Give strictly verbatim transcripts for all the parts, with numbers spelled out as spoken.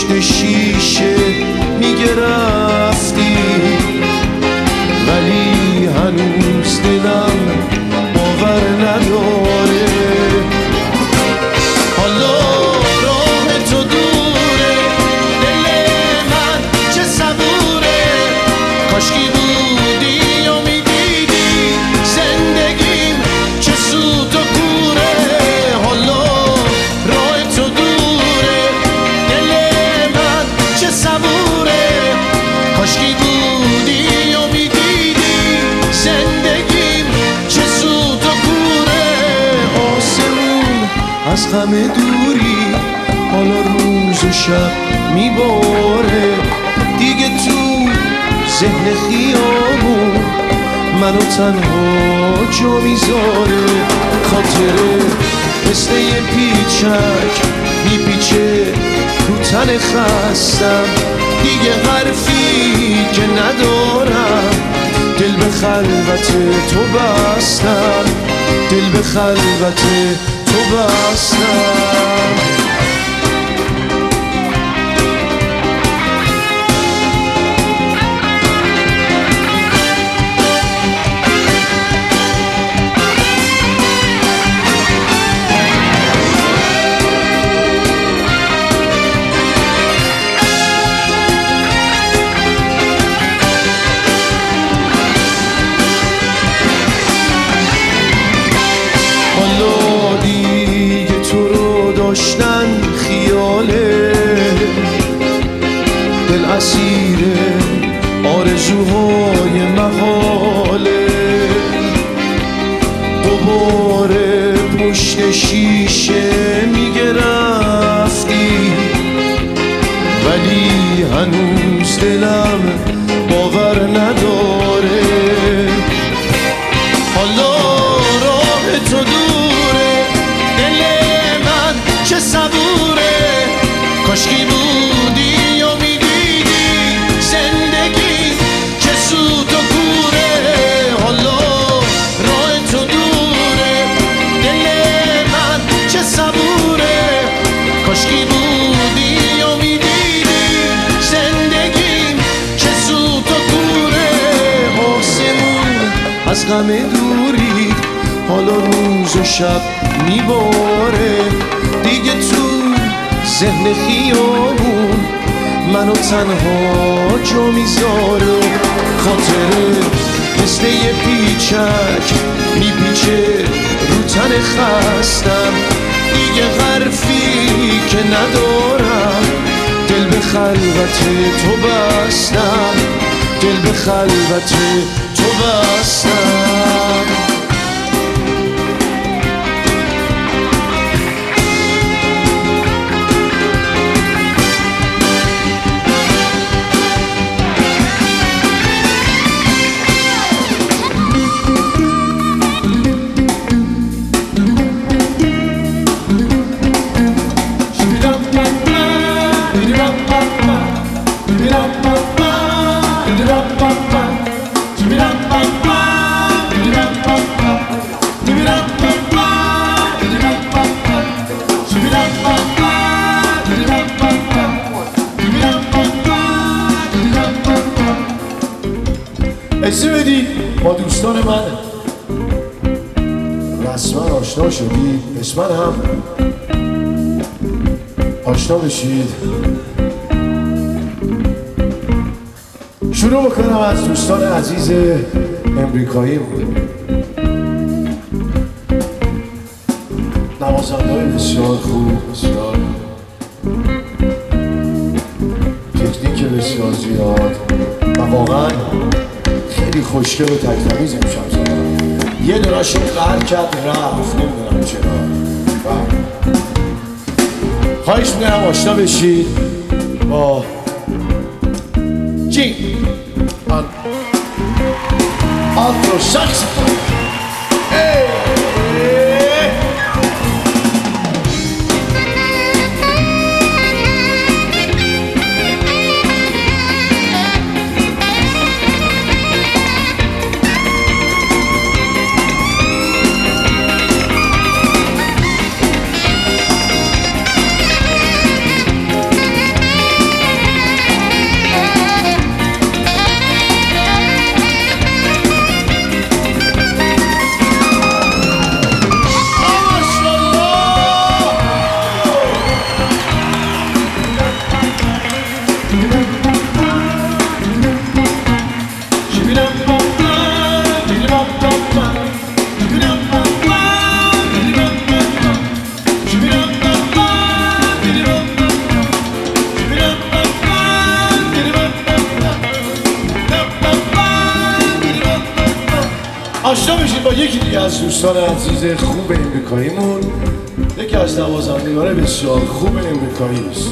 پشت شیشه میگه رفتی، ولی هنوز دلم باور نداره. حالا راه تو دوره، دل من چه صبوره، کاشکی بودی و میدیدی زندگیم چه سوت و کوره. حالا راه تو دوره، دل من چه صبوره، کاشکی بودی و میدیدی زندگیم چه سوت و کوره. آسمون از غم دوری حالا روز و شب میباره، دیگه تو ذهن خیابون منو تنها جا میذاره. خاطره مثل یه پیچک میپیچه رو تن خستم، دیگه حرفی که ندارم دل به خلوت تو بستم، دل به خلوت تو بستم. داشتن خیاله، دل اسیر آرزوهای محاله. دوباره پشت شیشه میگه رفتی، ولی هنوز دلم باور نداره. حالا راه تو دوره، دل چه صبوره، کاشکی بودی و میدیدی زندگی چه سوت و کوره. حالا راه تو دوره، دل من چه صبوره، کاشکی بودی و میدیدی زندگی چه سوت و کوره. آسمون از غم دوری حالا روز و شب میباره، دیگه تو ذهن خیابون منو تنها جا میذاره. خاطره مثل یه پیچک میپیچه رو تن خستم، دیگه حرفی که ندارم دل به خلوت تو بستم، دل به خلوت تو بستم. اجازه بدید با دوستان من رسما آشنا شدید، اسمن هم آشنا بشید. شروع بکنم از دوستان عزیز امریکایی بود، نوازنده بسیار خوب، بسیار تکنیک بسیار زیاد و واقعا خیلی خوشگل و تک‌تمیز امشب زدن. یه دوناشون قهر کرد رفت، نمیدونم چرا. خواهش میکنم آشنا بشید با جین آن آلتو ساکسفون. با یکی دیگه از دوستان عزیز خوب امریکاییمون، یکی از نوازندگان بسیار خوب امریکایی است.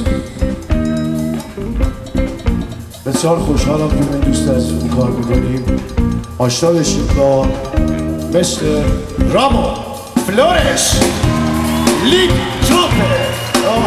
بسیار خوشحالم که من دوست عزیزمون کار میکنیم. آشنا بشید با مستر رامون فلورس لیگ ترومپت.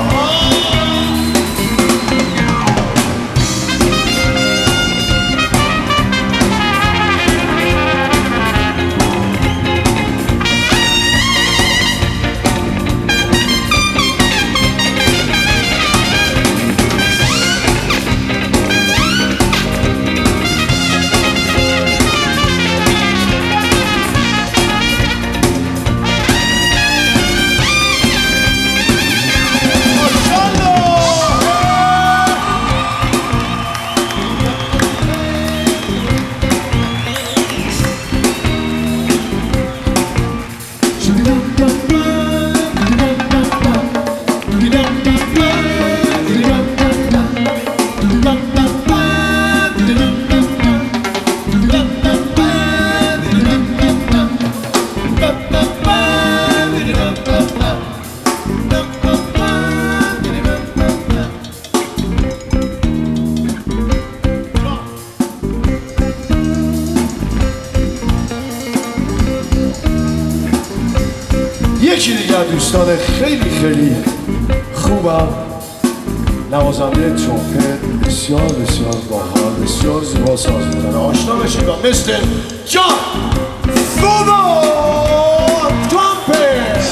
یکی دیگر دوستان خیلی خیلی خوبم، نوازنده ترومپت بسیار بسیار باحال، بسیار زیبا ساز می‌کنه. آشنا بشید با مستر جان فودو ترومپت.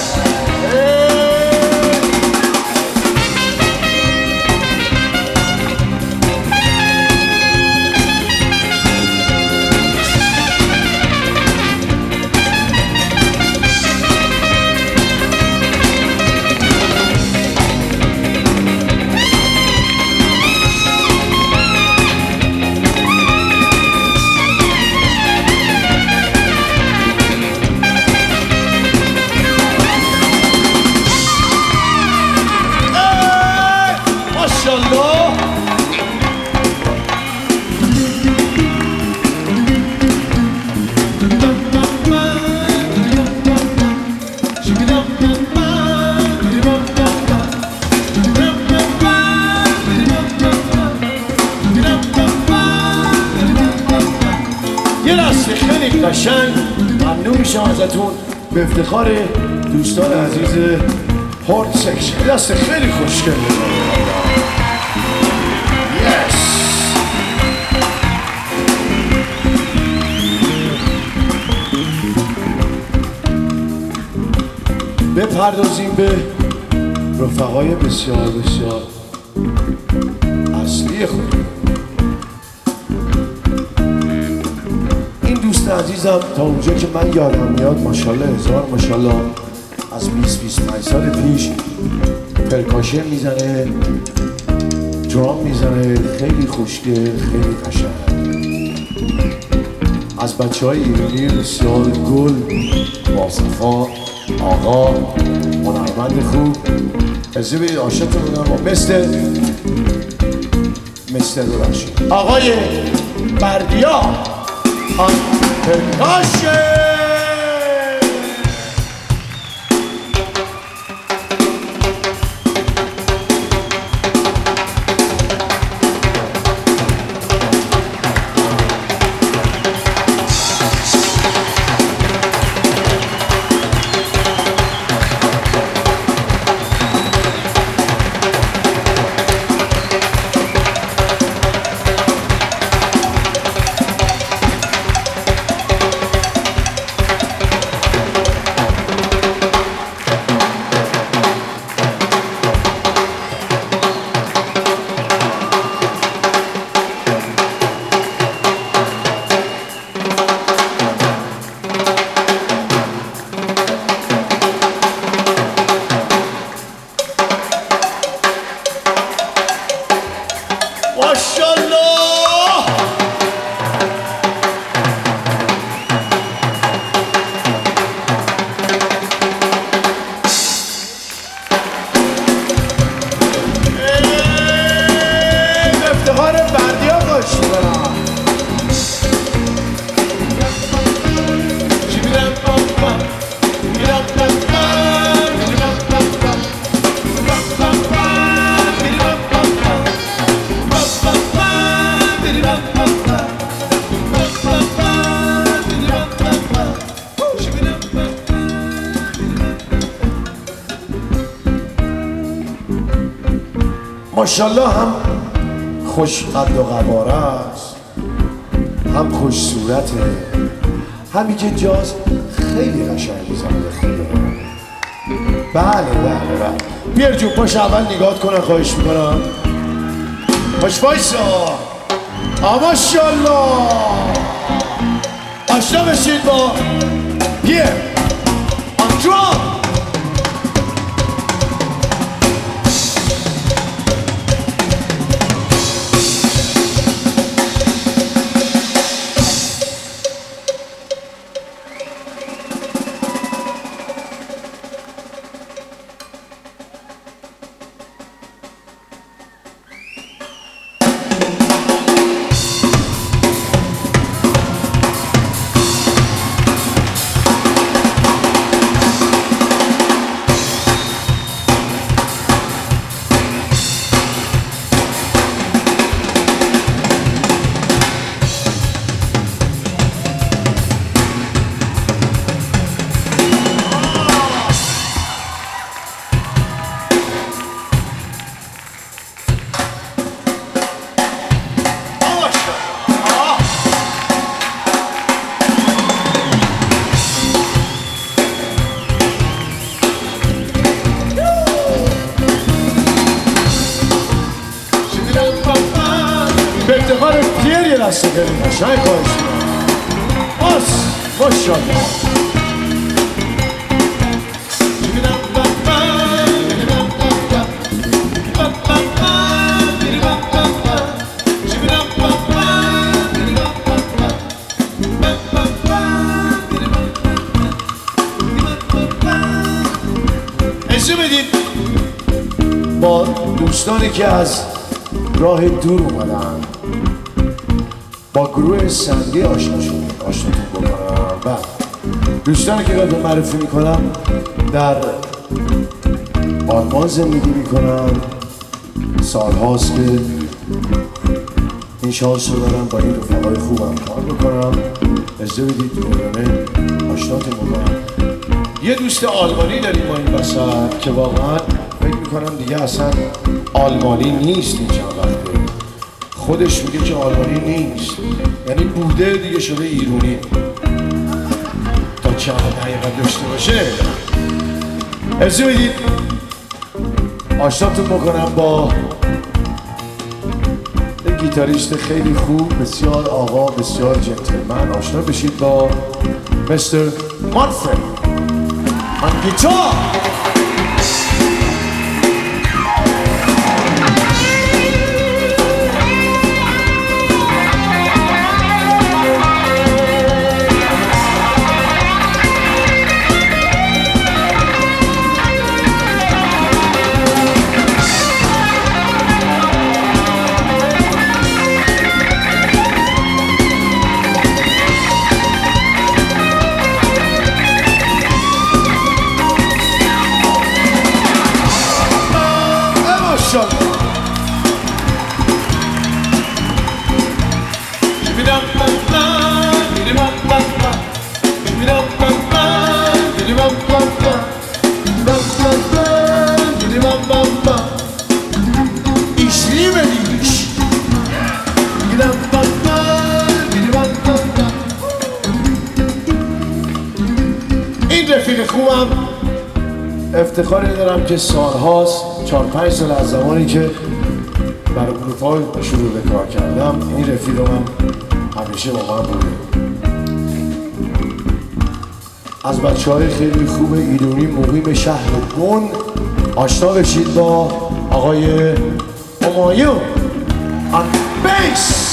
یه دسته خیلی قشنگ ممنون میشم ازتون به افتخار دوستان عزیز هورن سکشن. دسته خیلی خوشگل یس. بپردازیم به رفقای بسیار بسیار اصلی خود. این دوست عزیزم تا اونجا که من یادم میاد ماشاءالله هزار ماشاءالله از بیست بیست و پنج سال پیش پرکاشن میزنه، درام میزنه، خیلی خوشگل، خیلی قشنگ. از بچه های ایرانی بسیار گل، باصفا، آقا، هنرمند خوب. اجازه بدید آشناتون بودم با مستر مستر ببخشید آقای بردیا آن پرکاشن. ماشاءالله هم خوش قد و قواره است، هم خوش صورته، همی که جاز خیلی قشنگ میزنه خدا. بله بله بله. پیر جون پاش اول نگاه کنن خواهش میکنم. پاش وایسا. آ ماشاءالله. آشنا بشید با پیر آن درام. به افتخار پیر یه دسته بریم قشنگ خواهش آس ماشاءالله. اجازه بدید با دوستانی که از راه دور اومدن با گروه سنگی آشنا شدیم آشناتون بکنم. و دوستانی که قدر معرفی میکنم در آلمان زندگی میکنن، سالهاست که این شانس رو دارم با این رفقای خوبم کار بکنم. اجازه بدید دورانه آشناتون بکنم. یه دوست آلمانی داریم ما این وسط که واقعا فکر میکنم دیگه اصلا آلمانی نیست. این چند وقته خودش میگه که آلمانی نیست، یعنی بوده دیگه شده ایرونی تا چند حقیقت داشته باشه. اجازه بدید آشناتون بکنم با یک گیتاریست خیلی خوب، بسیار آقا، بسیار جنتلمن. آشنا بشید با مستر مانفرد آن گیتار. این رفیق خوبم افتخاری دارم که سالهاست، چهار پنج سال از زمانی که برای اروپا شروع به کار کردم، این رفیقم همیشه با من بوده. از بچه های خیلی خوب ایرانی مقیم شهر بن آشنا بشید با آقای همایون آن بیس.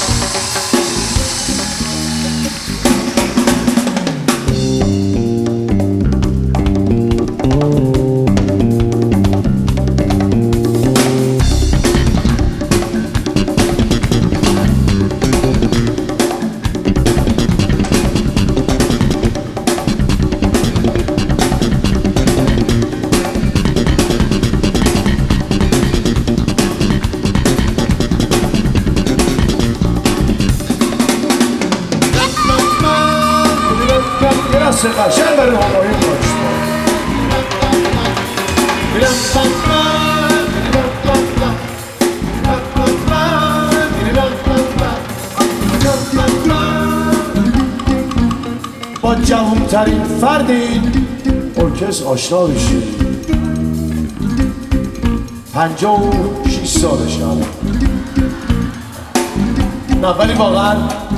دست قشنگ برای همایون داشت. بزرگترین فرد این ارکستر آشنا بشید. پنجاه و شیش سالش الان. نه ولی واقعا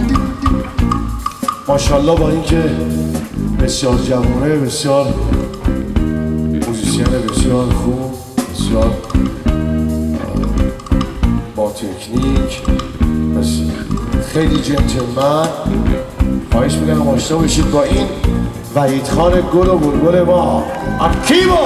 ماشاءالله با اینکه بسیار جوانه، بسیار موزیسین بسیار خوب، بسیار با تکنیک، خیلی جنتلمن. خواهش میکنم آشنا بشید با این وحید خان گل و بلبل ما اکیبا.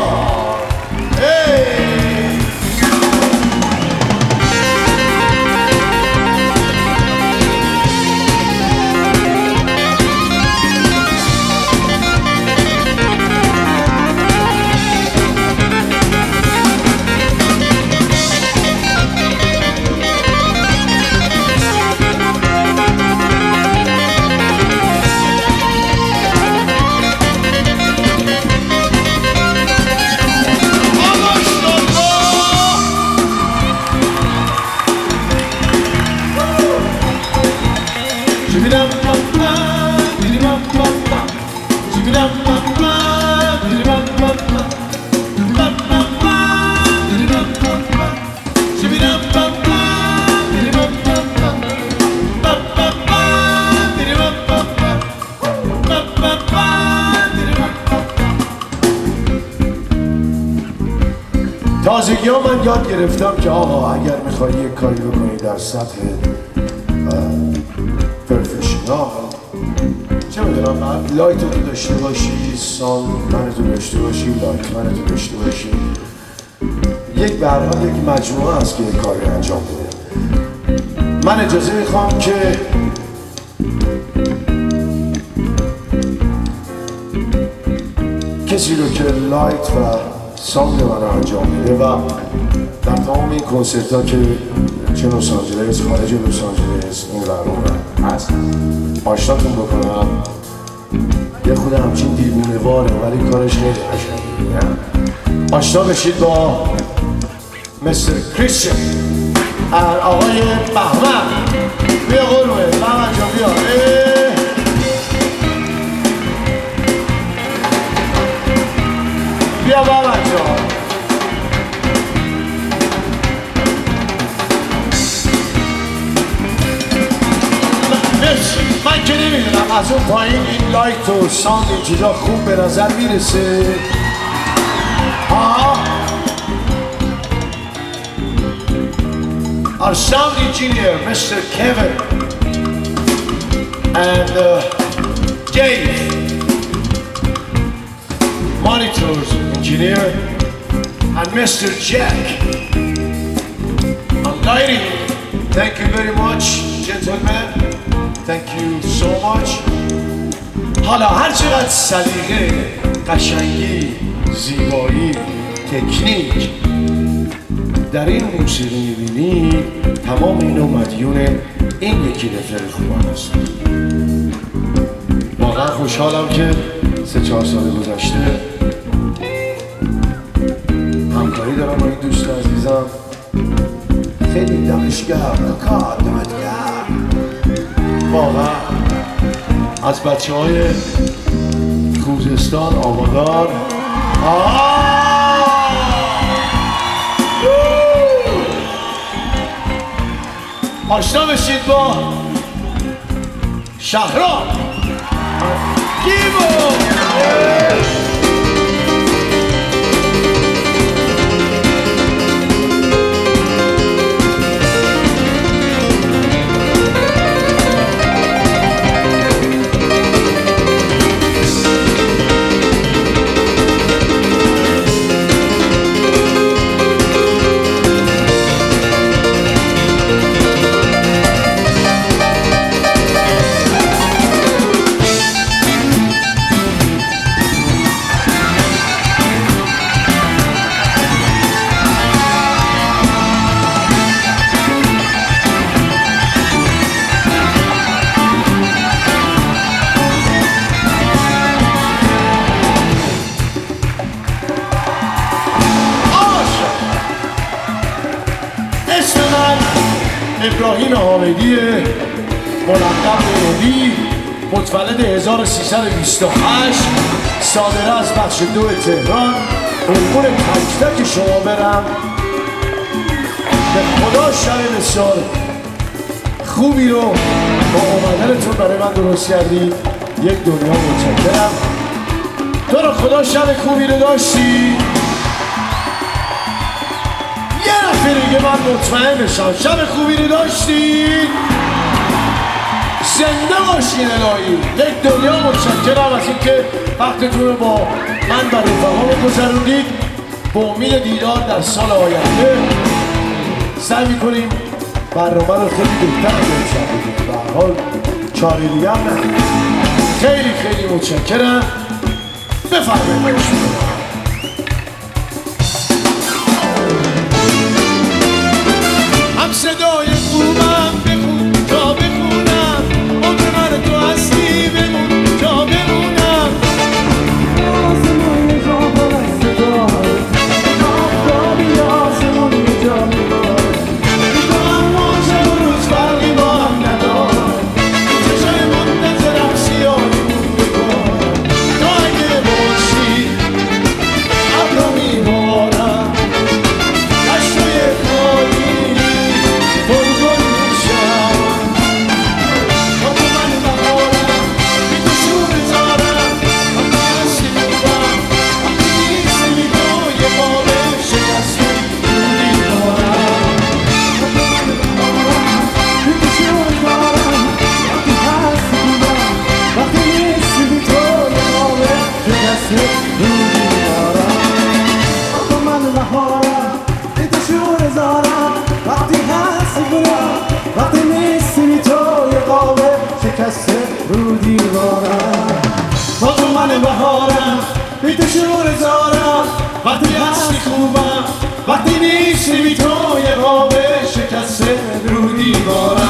تازگی ها من یاد گرفتم که آقا اگر میخوایی یک کاری بکنی در سطح پرفشنال، چه میدونم من لایت رو داشته باشی، ساند من تو داشته باشی، لایت من تو داشته باشی، یک به هر حال یک مجموعه هست که یک کاری انجام بده. من اجازه میخوام که کسی رو که لایت و ساند من رو انجام میده و در تمام این کنسرت ها که چه لس آنجلس، خارج لس آنجلس، این ور اون هست آشناتون بکنم. یه خود همچین دیوونه واره ولی کارش خیلی قشنگه. آشنا بشید با مستر کریستیان، آقای بهمن. بیا قربه بهمن جان بیا. بیا بهمن جان. من که نمیدونم از اون پایین این لایت و ساند این چیزا خوب به نظر میرسه. ها Our sound engineer, Mister Kevin and uh, Dave, monitors engineer, and Mister Jack on lighting. Thank you very much, gentlemen. Thank you so much. حالا هر چقدر سلیقه، قشنگی، زیبایی، تکنیک در این موسیقی می‌بینی، تمام اینو مدیون این یکی رفر خوبان هست. واقعا خوشحالم که سه چهار سال گذشته همکاری دارم با این دوست عزیزم. خیلی دمش گرم، کار دمت گرم. واقعا از بچه های خوزستان آبادار آشنا بشید با شهرام کیبو. ابراهیم حامدی ملقب به ندی متولد هزار و سیصد و بیست و هشت، صادره از بخش دو تهران. قربون تک تک شما برم. به خدا شب بسیار خوبی رو با اومدنتون برای من درست کردید. یک دنیا متشکرم. تو رو خدا شب خوبی رو داشتی. یه نفر دیگه من مطمئن بشم شب خوبی رو داشتی. زنده باشین الهی. یک دنیا متشکرم از اینکه وقتتون رو با من و رفقا گذروندید. با امید دیدار در سال آینده سعی میکنیم برنامه رو خیلی بهتر از امشب بگیم. به هر حال چاره دیگه هم نه. خیلی خیلی متشکرم. بفرمایید. هم صدای خوبم بخون تا بخونم، عمر من تو هستی بمون تا بمونم. آسمون یه جا پر از صدای آفتابی، آسمون یه جا میباره تو هم موجه و روز فرقی با هم ندارم. چشای منتظرم سیاهی بود بکنم. تو اگه باشی ابرو میبارم، دشتای خالی پرگل میشم. تا تو من بهارم بی تو شور زارم، وقتی هستی بودم وقتی نیستی بی تو یه خواب شکسته رو دیوارم. تا تو من بهارم بی تو شور زارم، وقتی هستی بودم وقتی نیستی بی تو یه خواب شکسته رو دیوارم. تا تو من بهارم بی تو شور زارم، وقتی هستی بودم وقتی نیستی بی تو یه خواب شکسته رو دیوارم. تا تو من بهارم بی تو شور زارم، وقتی هستی خوبم وقتی نیستی بی تو یه خواب شکسته رو دیوارم.